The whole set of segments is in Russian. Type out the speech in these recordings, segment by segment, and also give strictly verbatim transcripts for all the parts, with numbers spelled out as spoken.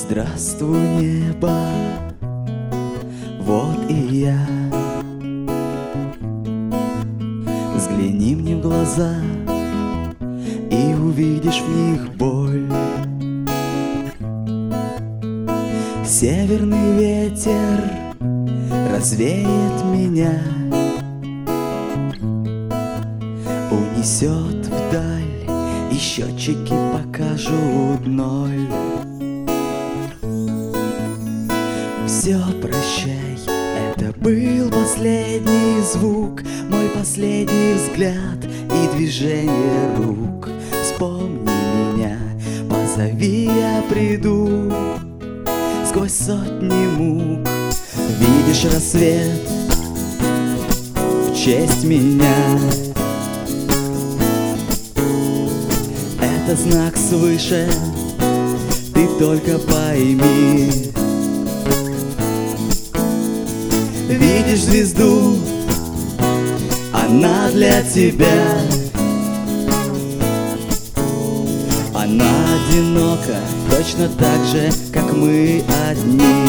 Здравствуй, небо, вот и я. Взгляни мне в глаза и увидишь в них боль. Северный ветер развеет меня, унесет вдаль, и счетчики покажут ноль. Все, прощай, это был последний звук, мой последний взгляд и движение рук. Вспомни меня, позови, я приду сквозь сотни мук. Видишь рассвет в честь меня, это знак свыше, ты только пойми. Видишь звезду, она для тебя. Она одинока, точно так же, как мы одни.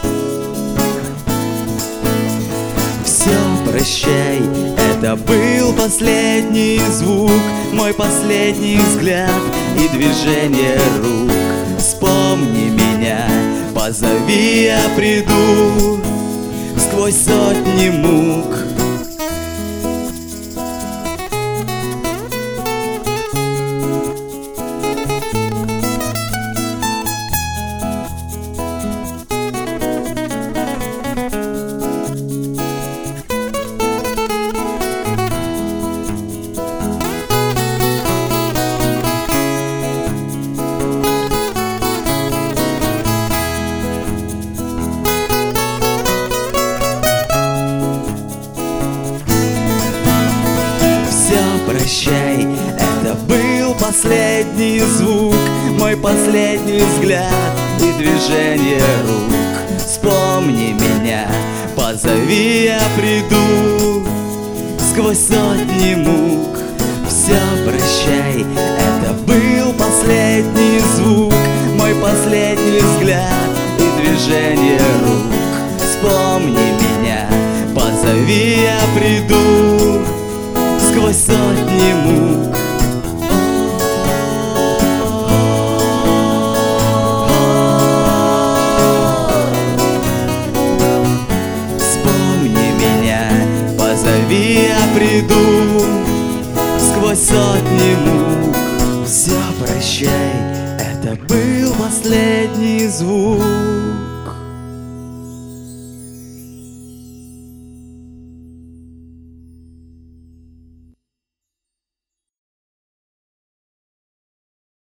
Все, прощай, это был последний звук, мой последний взгляд и движение рук. Вспомни меня, позови, я приду сквозь сотни мук. Прощай, это был последний звук, мой последний взгляд и движение рук. Вспомни меня, позови, я приду сквозь сотни мук. Все, прощай, это был последний звук, мой последний взгляд и движение рук. Вспомни меня, позови, я приду сквозь сотни мук. Вспомни меня, позови, я приду сквозь сотни мук. Все, прощай, это был последний звук.